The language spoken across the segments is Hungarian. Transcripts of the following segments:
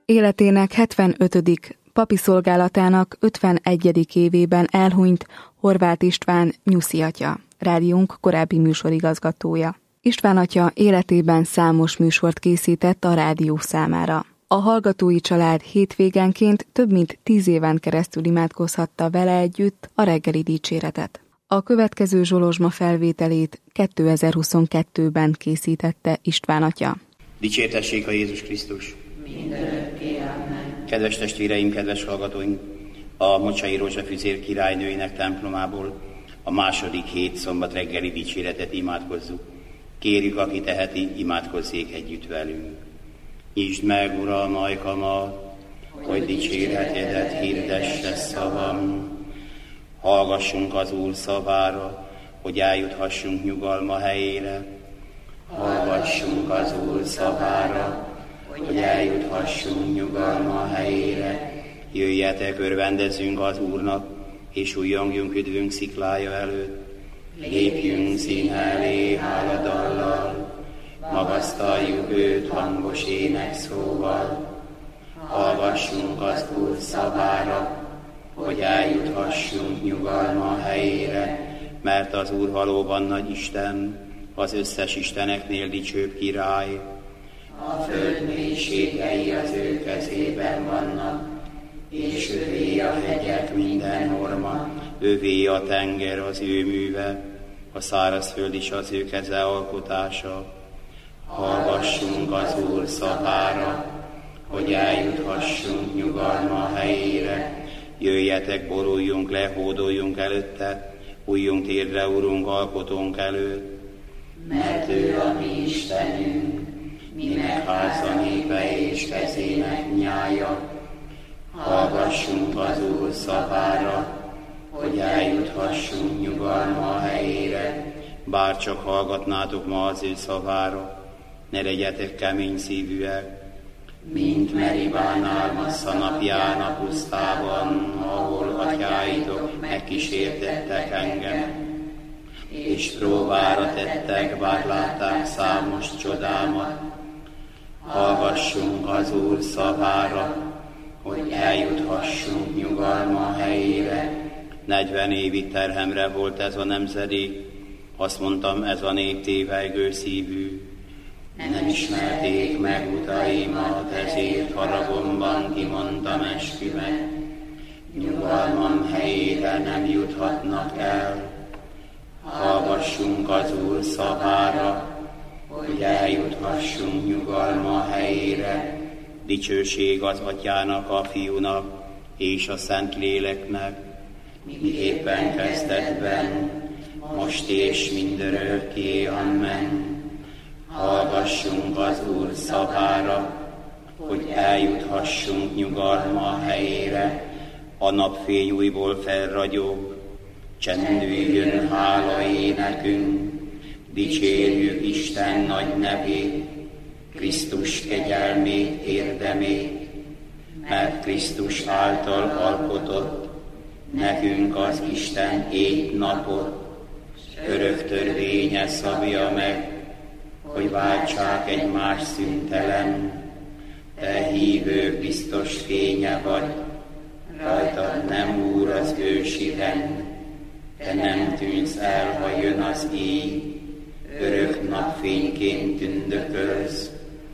Életének 75. papi szolgálatának 51. évében elhunyt Horváth István Nyuszi atya, rádiónk korábbi műsorigazgatója. István atya életében számos műsort készített a rádió számára. A hallgatói család hétvégenként több mint 10 éven keresztül imádkozhatta vele együtt a reggeli dicséretet. A következő Zsolozsma felvételét 2022-ben készítette István atya. Dicsértessék a Jézus Krisztus! Mindörökké, amen. Kedves testvéreim, kedves hallgatóink! A Mocsai Rózsa Füzér királynőinek templomából a második hét szombat reggeli dicséretet imádkozzuk. Kérjük, aki teheti, imádkozzék együtt velünk. Nyisd meg, Uram, ajkamat, hogy dicséretedet hirdesse szavam. Hallgassunk az Úr szavára, hogy eljuthassunk nyugalma helyére. Hallgassunk az Úr szavára, hogy eljuthassunk nyugalma helyére. Jöjjetek, örvendezzünk az Úrnak, és újjongjunk üdvünk sziklája előtt. Lépjünk szín elé háladallal, magasztaljuk őt hangos énekszóval. Hallgassunk az Úr szavára, hogy eljuthassunk nyugalma helyére, mert az Úr valóban nagy Isten, az összes isteneknél dicsőbb király. A föld mélységei az ő kezében vannak, és övé a hegyek minden horma, övé a tenger az ő műve, a szárazföld is az ő keze alkotása. Hallgassunk az Úr szavára, hogy eljuthassunk nyugalma helyére. Jöjjetek, boruljunk le, hódoljunk előtte, újjunk térdre, Urunk, alkotónk előtt. Mert ő a mi Istenünk, minek háza népe és kezének nyája. Hallgassunk az Úr szavára, hogy eljuthassunk nyugalma helyére. Bár csak hallgatnátok ma az ő szavára, ne legyetek kemény szívűek, mint Meribán Massza napján a pusztában, ahol atyáitok megkísértettek engem, és próbára tettek, bár látták számos csodámat. Hallgassunk az Úr szavára, hogy eljuthassunk nyugalma helyére. 40 évig terhemre volt ez a nemzedék, azt mondtam, ez a nép tévejgő szívű. Nem ismerték meg utaimat, ezért haragomban kimondtam eskümet. Nyugalmam helyére nem juthatnak el. Hallgassunk az Úr szavára, hogy eljuthassunk nyugalma helyére. Dicsőség az Atyának, a Fiúnak és a Szentléleknek, miképpen kezdetben, most és mindörökké, amen. Hallgassunk az Úr szavára, hogy eljuthassunk nyugalma helyére. A napfény újból felragyog, csendüljön hála énekünk, dicsérjük Isten nagy nevét, Krisztus kegyelmét, érdemét, mert Krisztus által alkotott nekünk az Isten éjt-napot, örök törvénye szabja meg, hogy váltsák egymás szüntelen. Te hívő biztos fénye vagy, rajtad nem úr az ősi rend, te nem tűnsz el, ha jön az éj, örök napfényként tündökölsz.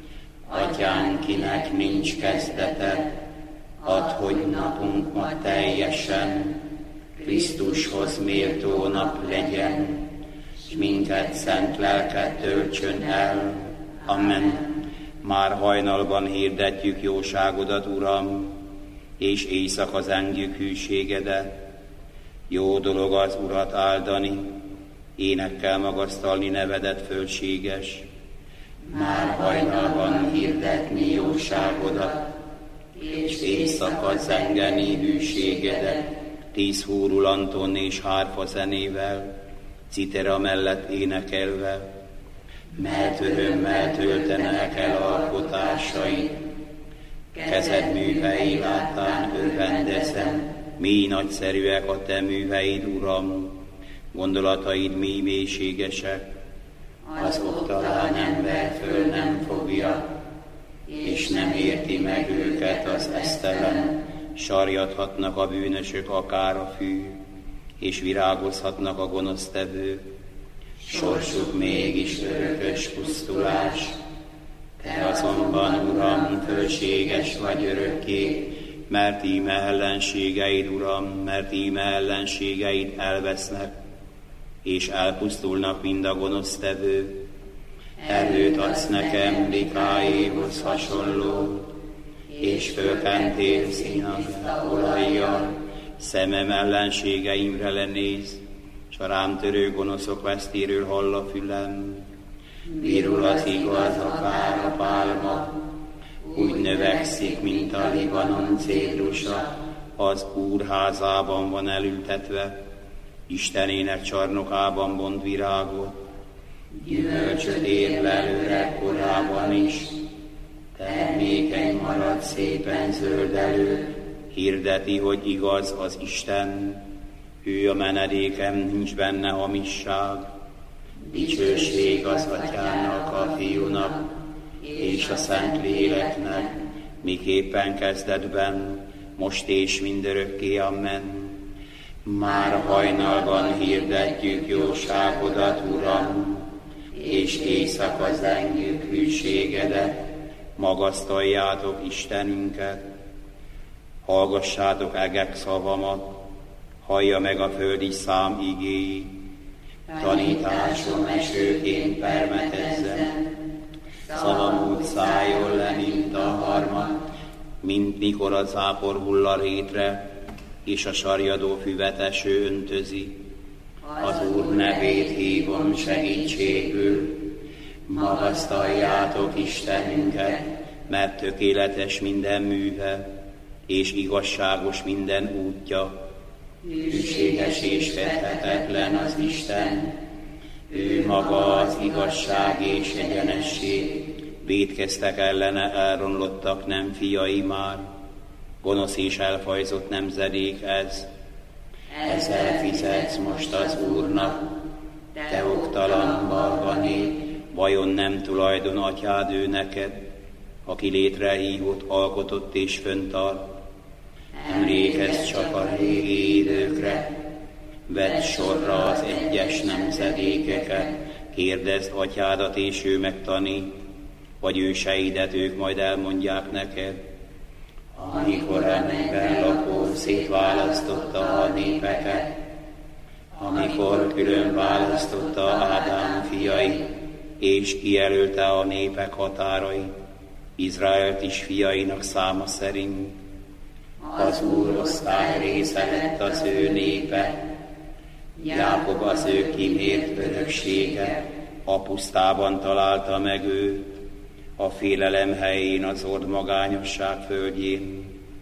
Atyánk, kinek nincs kezdete, add, hogy napunk ma teljesen Krisztushoz méltó nap legyen, s minket szent lelket töltsön el. Amen. Már hajnalban hirdetjük jóságodat, Uram, és éjszaka zengjük hűségedet. Jó dolog az Urat áldani, énekkel magasztalni nevedet fölséges. Már hajnalban hirdetni jóságodat, és éjszaka zengeni hűségedet, 10 húrulanton és hárfa zenével, citera mellett énekelve, mert örömmel töltenek el alkotásaid. Kezed művei láttán örvendezem, mi nagyszerűek a te műveid, Uram, gondolataid mi mélységesek, az oktalán ember föl nem fogja, és és nem érti meg őket az esztelen, sarjadhatnak a bűnösök akár a fű, és virágozhatnak a gonosztevők. Sorsuk mégis örökös pusztulás. Te azonban, Uram, fölséges vagy örökké, mert íme ellenségeid, Uram, mert íme ellenségeid elvesznek, és elpusztulnak mind a gonosztevők. Erőt adsz nekem Mikáéhoz hasonló, és fölkentél színamra olajjal, szemem ellenségeimre lenéz, s a rám törő gonoszok vesztéről hall a fülem. Virul az igaz akár a pálma, úgy növekszik, mint a Libanon cédrusa, az Úr házában van elültetve, Istenének csarnokában bont virágot. Gyümölcsöt ér belőle korában is, termékeny marad szépen zöldelő, hirdeti, hogy igaz az Isten, ő a menedékem, nincs benne hamisság. Dicsőség az Atyának, a Fiúnak, és a Szentléleknek, miképpen kezdetben, most és mindörökké, amen. Már hajnalban hirdetjük jóságodat, Uram, és éjszaka zengjük hűségedet, magasztaljátok Istenünket. Hallgassátok egek szavamat, hallja meg a föld is szám igéi, tanításom esőként permetezzen, szavam úgy szálljon le, mint a harmat, mint mikor a zápor hull a rétre, és a sarjadó füvet eső öntözi. Az Úr nevét hívom segítségül, magasztaljátok Istenünket, mert tökéletes minden műve, és igazságos minden útja. Hűséges és fedhetetlen az Isten, ő maga az igazság és egyenesség, vétkeztek ellene, elronlottak, nem fiai már, gonosz és elfajzott nemzedék ez. Ezzel fizetsz most az Úrnak, te oktalan balga nép, vajon nem tulajdon atyád ő neked, aki létrehívott, alkotott és föntart? Emlékezz csak a régi időkre, vedd sorra az egyes nemzedékeket, kérdezd atyádat, és ő megtanít, vagy őseidet, ők majd elmondják neked. Amikor a mennyben lakó szétválasztotta a népeket, amikor külön választotta Ádám fiait, és kijelölte a népek határait, Izraelt is fiainak száma szerint. Az Úr osztály része lett az ő népe, Jákob az ő kimért öröksége, a pusztában találta meg őt, a félelem helyén, az ordmagányosság földjén.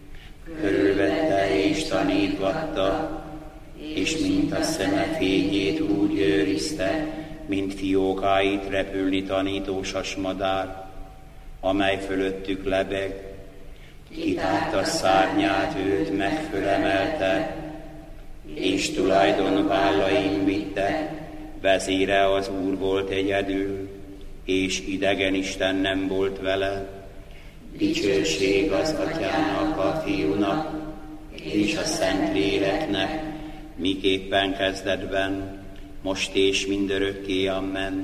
Körülvette és tanítgatta, és mint a szeme fényét úgy őrizte, mint fiókáit repülni tanító sasmadár, amely fölöttük lebeg. Kitárta szárnyát, őt megfölemelte, és tulajdon vállain vitte, vezére az Úr volt egyedül, és idegen Isten nem volt vele. Dicsőség az Atyának, a Fiúnak, és a Szentléleknek, miképpen kezdetben, most és mindörökké, amen.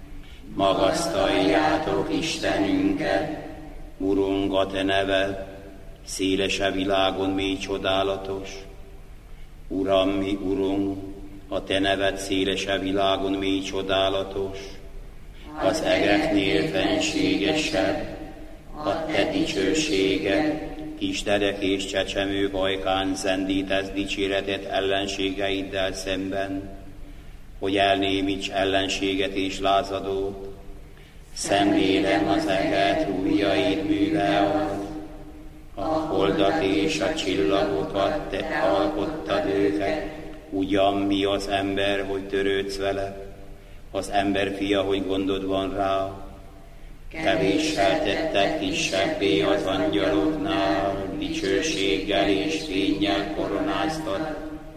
Magasztaljátok Istenünket, Urunk, a te neved, széles a világon mély csodálatos. Uram, mi Urunk, a te neved széles a világon mély csodálatos. Az egeknél fenségesebb, a te dicsőséged, kisderek és csecsemők ajkán zendítesz dicséretet ellenségeiddel szemben, hogy elnémíts ellenséget és lázadót. Szemlélem az eget ujjaid műve alatt, a holdat és a csillagokat te alkottad őket, ugyan mi az ember, hogy törődsz vele, az ember fia, hogy gondod van rá. Kevéssel tettek kisebbé az angyaloknál, dicsőséggel és fénnyel koronáztad.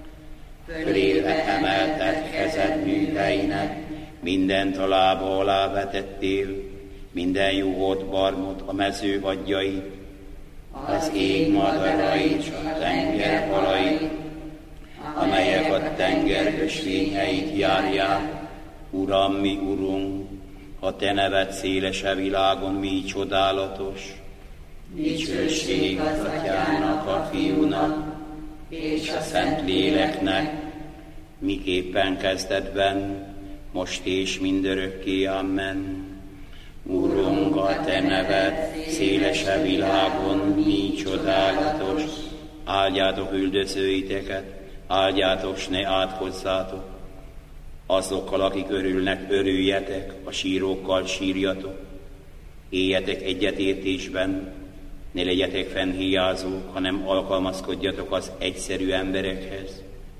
Fölébe emelted kezed műveinek, mindent a lába alá vetettél, minden juhot, barmot, a mező vadjait, az ég madarait, a tenger halait, amelyek a tenger ösvényeit járják. Uram, mi Urunk, a Te neved széles a világon, mi csodálatos. Dicsőség az Atyának, a Fiúnak, és a Szentléleknek, miképpen kezdetben, most és mindörökké. Amen. Urunk, a Te neved széles a világon, mi csodálatos. Áldjátok üldözőiteket, áldjátok, s ne átkozzátok. Azokkal, akik örülnek, örüljetek, a sírókkal sírjatok. Éljetek egyetértésben, ne legyetek fennhiányzók, hanem alkalmazkodjatok az egyszerű emberekhez.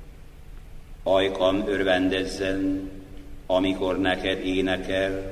Ajkam örvendezzen, amikor neked énekel.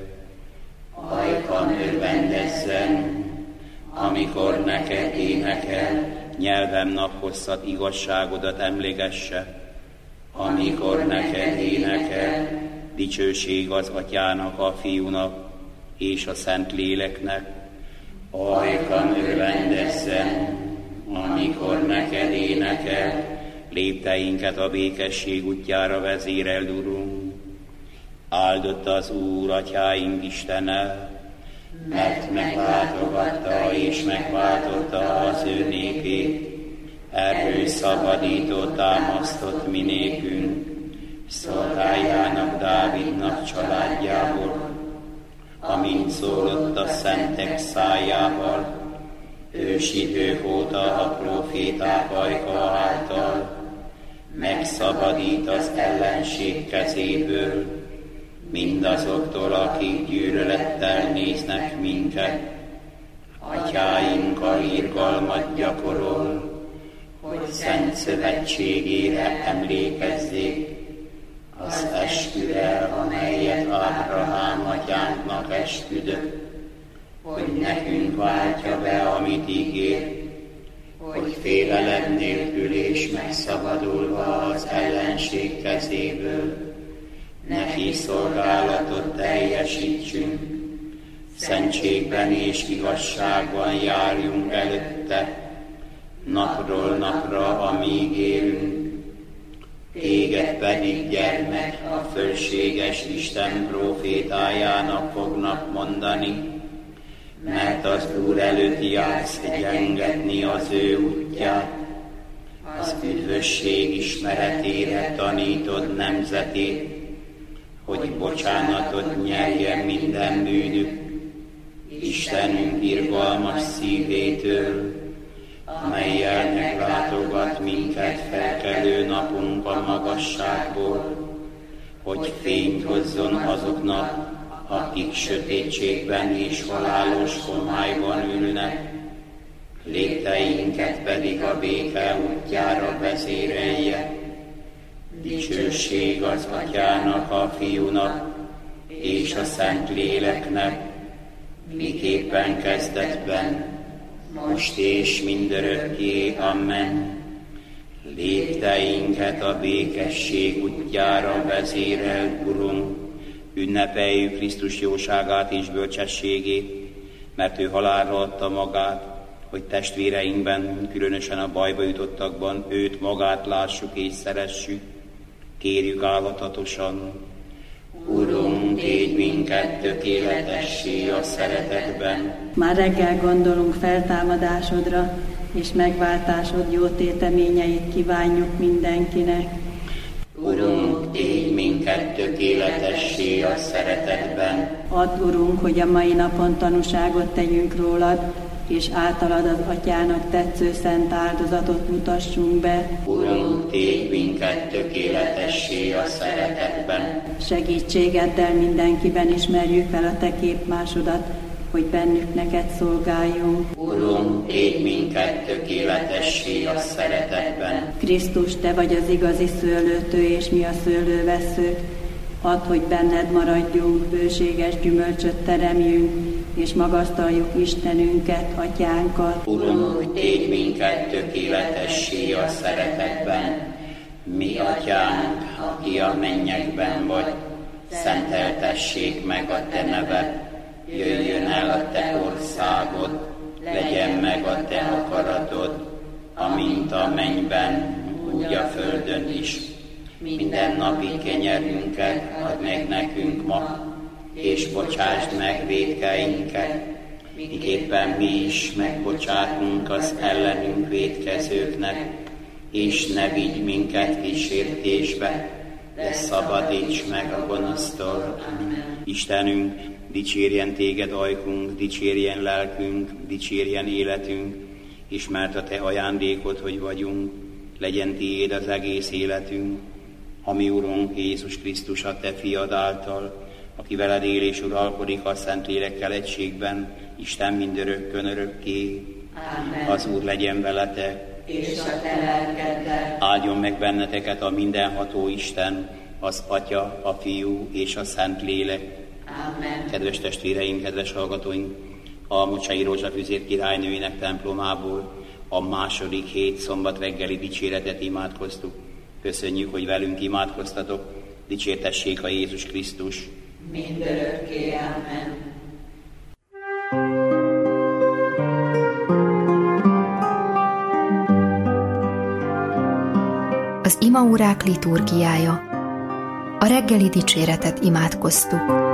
Ajkam örvendezzen, amikor neked énekel. Nyelvem naphosszat igazságodat emlegesse, amikor neked énekel. Dicsőség az Atyának, a Fiúnak és a Szentléleknek. Ajkam örvendezzen, amikor neked énekel. Lépteinket a békesség útjára vezéreld, Urunk. Áldott az Úr, Atyáink Istene, mert meglátogatta és megváltotta az ő népét. Erről szabadító támasztott mi nékünk, szolgájának, Dávidnak családjából, amint szólott a szentek szájával, ősidők óta a próféták ajka által. Megszabadít az ellenség kezéből, mindazoktól, akik gyűlölettel néznek minket. Atyáinkkal irgalmat gyakorol, hogy szent szövetségére emlékezzék, az esküre, amelyet Ábrahám atyánknak esküdött, hogy nekünk váltja be, amit ígér, hogy félelem nélkül és megszabadulva az ellenség kezéből neki szolgálatot teljesítsünk, szentségben és igazságban járjunk előtte, napról napra, amíg élünk. Téged pedig, gyermek, a fölséges Isten prófétájának fognak mondani, mert az Úr előtt jársz egyengetni az ő útját, az üdvösség ismeretére tanítod nemzetét, hogy bocsánatot nyerjen minden bűnük, Istenünk irgalmas szívétől, amellyel meglátogat minket felkelő napunk a magasságból, hogy fényt hozzon azoknak, akik sötétségben és halálos homályban ülnek, lépteinket pedig a béke útjára vezérelje. Dicsőség az Atyának, a Fiúnak és a Szentléleknek, miképpen kezdetben, most és mindörökké. Amen. Lépteinket a békesség útjára vezéreld, Urunk, ünnepeljük Krisztus jóságát és bölcsességét, mert ő halálra adta magát, hogy testvéreinkben, különösen a bajba jutottakban őt magát lássuk és szeressük. Kérjük állatatosan: Urunk, tégy minket tökéletessé a szeretetben. Már reggel gondolunk feltámadásodra, és megváltásod jó téteményeit kívánjuk mindenkinek. Urunk, tégy minket tökéletessé a szeretetben. Add, Urunk, hogy a mai napon tanúságot tegyünk rólad, és általad az Atyának tetsző szent áldozatot mutassunk be. Urunk, tégy minket tökéletessé a szeretetben. Segítségeddel mindenkiben ismerjük fel a Te képmásodat, hogy bennük neked szolgáljunk. Urunk, tégy minket tökéletessé a szeretetben. Krisztus, Te vagy az igazi szőlőtő, és mi a szőlővesszők. Add, hogy benned maradjunk, bőséges gyümölcsöt teremjünk, és magasztaljuk Istenünket, Atyánkat. Urunk, tégy minket tökéletessé a szeretetben. Mi, Atyánk, aki a mennyekben vagy, szenteltessék meg a Te neved. jöjjön el a te országod, legyen meg a te akaratod, amint a mennyben, úgy a földön is. Minden napi kenyerünket add meg nekünk ma, és bocsásd meg vétkeinket, miképpen mi is megbocsátunk az ellenünk vétkezőknek, és ne vigy minket kísértésbe, de szabadíts meg a gonosztól. Istenünk, dicsérjen téged ajkunk, dicsérjen lelkünk, dicsérjen életünk, ismert a te ajándékod, hogy vagyunk, legyen tiéd az egész életünk, ami Urunk Jézus Krisztus a te fiad által, aki veled él és uralkodik a Szentlélekkel egységben, Isten mindörökkön örökké. Amen. Az Úr legyen veletek, és a te lelkeddel. áldjon meg benneteket a mindenható Isten, az Atya, a Fiú és a Szentlélek. Amen. Kedves testvéreink, kedves hallgatóink, a Mocsai Rózsafüzér királynőinek templomából a második hét szombat reggeli dicséretet imádkoztuk. Köszönjük, hogy velünk imádkoztatok, dicsértessék a Jézus Krisztus. Mindörökké. Amen. Az imaórák liturgiája. A reggeli dicséretet imádkoztuk.